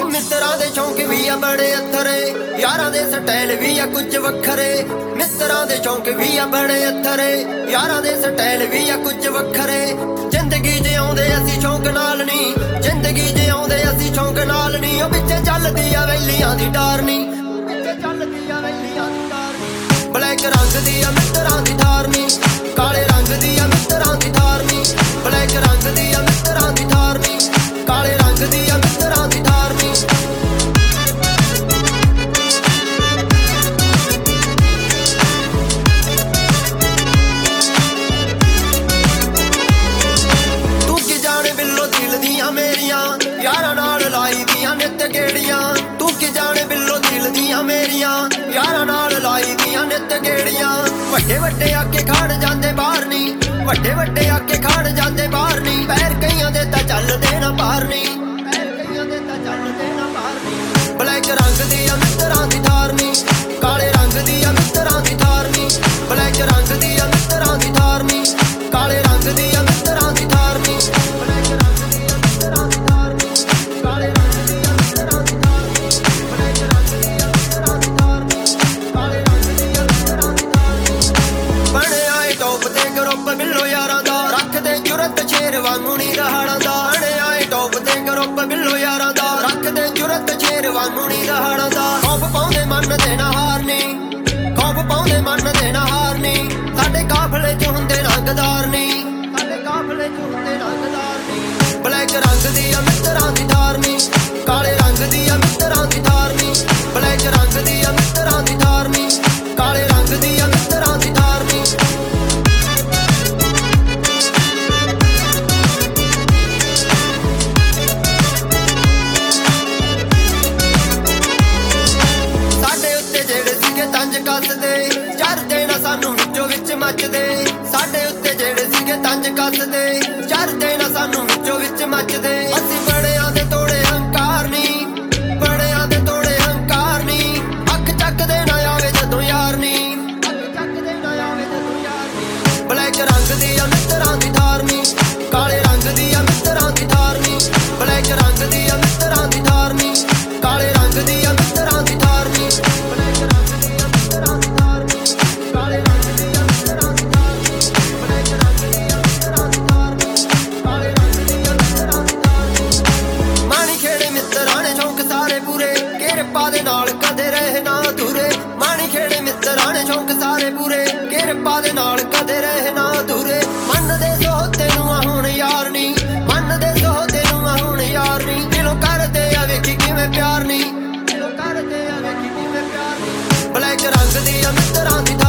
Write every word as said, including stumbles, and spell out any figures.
ਮਿੱਤਰਾਂ ਦੇ ਸ਼ੌਂਕ ਵੀ ਆ ਬੜੇ ਅਥਰੇ, ਯਾਰਾਂ ਦੇ ਸਟਾਈਲ ਵੀ ਆ ਕੁਝ ਵੱਖਰੇ। ਮਿੱਤਰਾਂ ਦੇ ਸ਼ੌਂਕ ਵੀ ਆ ਬੜੇ ਅਥਰੇ, ਯਾਰਾਂ ਦੇ ਸਟਾਈਲ ਵੀ ਆ ਕੁਝ ਵੱਖਰੇ। ਜ਼ਿੰਦਗੀ ਜਿਉਂਦੇ ਅਸੀਂ ਸ਼ੌਂਕ ਨਾਲ ਨੀ, ਜ਼ਿੰਦਗੀ ਜਿਉਂਦੇ ਅਸੀਂ ਸ਼ੌਂਕ ਨਾਲ ਨੀ। ਉਹ ਪਿੱਛੇ ਚੱਲਦੀ ਆ ਵੈਲੀਆਂ ਦੀ ਟਾਰਨੀ, ਪਿੱਛੇ ਚੱਲਦੀ ਆ ਵੈਲੀਆਂ ਦੀ ਟਾਰਨੀ। ਬਲੈਕ ਰੰਗ ਦੀ ਆ ਮਿੱਤਰਾਂ ਦੀ ਧਾਰਨੀ, ਕਾਲੇ ਰੰਗ ਦੀ ਆ ਮਿੱਤਰਾਂ ਦੀ ਧਾਰਨੀ। ਬਲੈਕ ਰੰਗ ਦੀ ਆ ਮਿੱਤਰਾਂ ਦੀ ਧਾਰਨੀ, ਕਾਲੇ ਰੰਗ ਦੀ ਆ ਮਿੱਤਰਾਂ ਦੀ ਧਾਰਨੀ। ਤੂੰ ਕੀ ਜਾਣੇ ਬਿੱਲੋ ਦਿਲ ਦੀਆਂ ਮੇਰੀਆਂ, ਯਾਰਾਂ ਨਾਲ ਲਾਈ ਦੀਆਂ ਨਿੱਤ ਗੇੜੀਆਂ। ਤੂੰ ਕੀ ਜਾਣੇ ਬਿੱਲੋ ਦਿਲ ਦੀਆਂ ਮੇਰੀਆਂ, ਯਾਰਾਂ ਨਾਲ ਲਾਈ ਦੀਆਂ ਨਿੱਤ ਗੇੜੀਆਂ। ਵੱਡੇ ਵੱਡੇ ਆਕੇ ਖੜ ਜਾਂਦੇ ਬਾਹਰ ਨੀ, ਵੱਡੇ ਵੱਡੇ ਆਕੇ ਖੜ ਜਾਂਦੇ ਬਾਹਰ ਨੀ। ਪੈਰ ਕਈਆਂ ਦੇ ਤਾਂ ਚੱਲਦੇ ਨਾ ਬਾਹਰ ਨੀ, ਪੈਰ ਕਈਆਂ ਦੇ ਤਾਂ ਚੱਲਦੇ ਨਾ ਬਾਹਰ ਨੀ। ਬਲੈਕ ਰੰਗ ਦੀ ਆ ਮਿੱਤਰਾਂ ਦੀ ਧਾਰਨੀ, ਕਾਲੇ ਰੰਗ ਦੀ ਆ ਮਿੱਤਰਾਂ ਦੀ ਧਾਰਨੀ। ਬਲੈਕ ਰੰਗ ਦੀ ਆ ਮਿੱਤਰਾਂ ਦੀ ਧਾਰਨੀ, ਕਾਲੇ ਰੰਗ ਦੀ ਆ ਮਿੱਤਰਾਂ ਦੀ ਧਾਰਨੀ। ਬਲੈਕ ਰੰਗ ਦੀ ਆ ਮਿੱਤਰਾਂ ਦੀ ਧਾਰਨੀ, ਕਾਲੇ ਰੰਗ ਦੀ ਆ ਮਿੱਤਰਾਂ ਦੀ ਧਾਰਨੀ। ਬਲੈਕ ਰੰਗ ਦੀ ਆ ਮਿੱਤਰਾਂ ਦੀ ਧਾਰਨੀ, ਕਾਲੇ ਰੰਗ ਦੀ ਆ ਮਿੱਤਰਾਂ ਦੀ ਧਾਰਨੀ। ਬਣਿਆ ਏ ਟੌਪ ਤੇ ਗਰੁੱਪ ਬਿੱਲੋ ਯਾਰਾਂ ਦਾ, ਰੱਖਦੇ ਜੁਰਤ ਸ਼ੇਰ ਵਾਂਗੂ ਨੀ ਰਹਾੜਾਂ ਦਾ। ਬਣਿਆ ਏ ਟੌਪ ਤੇ ਗਰੁੱਪ ਬਿੱਲੋ ਯਾਰਾਂ ਦਾ, ਰੱਖਦੇ ਜੁਰਤ ਸ਼ੇਰ ਵਾਂਗੂ ਨੀ ਰਹਾੜਾਂ ਦਾ। ਖੌਫ ਪਾਉਂਦੇ ਮਨ ਦੇ ਨਾ ਹਾਰਨੀ, ਖੌਫ ਪਾਉਂਦੇ ਮਨ ਦੇ ਨਾ ਹਾਰਨੀ। ਸਾਡੇ ਕਾਫਲੇ ਚ ਹੁੰਦੇ ਰੰਗਦਾਰ ਨੀ, ਸਾਡੇ ਕਾਫਲੇ ਚ ਹੁੰਦੇ ਰੰਗਦਾਰ ਨੀ। ਬਲੈਕ ਰੰਗ ਦੀ ਆ ਮਿੱਤਰਾਂ ਦੀ ਧਾਰਨੀ, ਕਾਲੇ ਰੰਗ ਦੀ ਆ ਮਿੱਤਰਾਂ ਦੀ ਧਾਰਨੀ। ਬਲੈਕ ਰੰਗ ਦੀ ਆ ਮਿੱਤਰਾਂ ਦੀ ਧਾਰਨੀ, ਕਾਲੇ ਰੰਗ ਦੀ ਆ ਮਿੱਤਰਾਂ ਦੀ ਧਾਰਨੀ। ਸਾਡੇ ਉੱਤੇ ਜਿਹੜੇ ਸੀਗੇ ਤੰਜ ਕੱਸਦੇ, ਚੜਦੇ ਨਾ ਸਾਨੂੰ ਵਿੱਚੋਂ ਵਿੱਚ ਮੱਚਦੇ। ਸਾਡੇ ਉੱਤੇ ਜਿਹੜੇ ਸੀਗੇ ਤੰਜ ਕੱਸਦੇ, ਚੜਦੇ ਨਾ ਸਾਨੂੰ ਵਿੱਚੋਂ ਵਿੱਚ ਮੱਚਦੇ। ਅਸੀਂ ਬੜਿਆਂ ਦੇ ਤੋੜੇ ਹੰਕਾਰ ਨੀ, ਬੜਿਆਂ ਦੇ ਤੋੜੇ ਹੰਕਾਰ ਨੀ। ਅੱਖ ਚੱਕਦੇ ਨਾ ਆਵੇ ਜਦੋਂ ਯਾਰ ਨੀ, ਅੱਖ ਚੱਕਦੇ ਨਾ ਆਵੇ ਜਦੋਂ ਯਾਰ ਨੀ। ਬਲੈਕ ਰੰਗ ਦੀ ਆ ਮਿੱਤਰਾਂ ਦੀ ਧਾਰਨੀ, ਕਾਲੇ ਰੰਗ ਦੀ ਆ ਮਿੱਤਰਾਂ ਦੀ ਧਾਰਨੀ। ਬਲੈਕ ਰੰਗ ਦੀ ਆ ਮਿੱਤਰਾਂ ਦੀ ਧਾਰਨੀ, ਕਾਲੇ ਰੰਗ ਦੀ ਆ ਮਿੱਤਰਾਂ ਦੀ ਧਾਰਨੀ। ਬਲੈਕ ਰੰਗ ਦੀ ਆ ਮਿੱਤਰਾਂ ਦੀ ਧਾਰਨੀ, ਕਾਲੇ ਰੰਗ ਦੀ ਆ ਮਿੱਤਰਾਂ ਦੀ ਧਾਰਨੀ। ਬਲੈਕ ਰੰਗ ਦੀ ਆ ਮਿੱਤਰਾਂ ਦੀ ਧਾਰਨੀ, ਕਾਲੇ ਰੰਗ ਦੀ ਆ ਮਿੱਤਰਾਂ ਦੀ ਧਾਰਨੀ। ਮਾਣੀ ਖੇੜੇ ਮਿੱਤਰਾਂ ਨੇ ਸ਼ੌਂਕ ਸਾਰੇ ਪੂਰੇ, ਕਿਰਪਾ ਦੇ ਨਾਲ ਕਦੇ ਰਹੇ ਨਾ ਅਧੂਰੇ। ਮਾਣੀ ਖੇੜੇ ਮਿੱਤਰਾਂ ਨੇ ਸ਼ੌਂਕ ਸਾਰੇ ਪੂਰੇ, ਕਿਰਪਾ ਦੇ ਨਾਲ ਕਦੇ ਰਹੇ ਨਾ ਅਧੂਰੇ। ਮੰਨਦੇ ਸੋਹਤੇ ਨੂੰ ਆ ਹੁਣ ਯਾਰ ਨੀ, ਮੰਨਦੇ ਸੋਹਤੇ ਨੂੰ ਆ ਹੁਣ ਯਾਰ ਨੀ। ਦਿਲੋਂ ਕਰਦੇ ਆ ਵੇਖੀ ਕਿਵੇਂ ਪਿਆਰ ਨੀ, ਦਿਲੋਂ ਕਰਦੇ ਆ ਵੇਖੀ ਕਿਵੇਂ ਪਿਆਰ ਨੀ। ਬਲੈਕ ਰੰਗ ਦੀ ਆ ਮਿੱਤਰਾਂ ਦੀ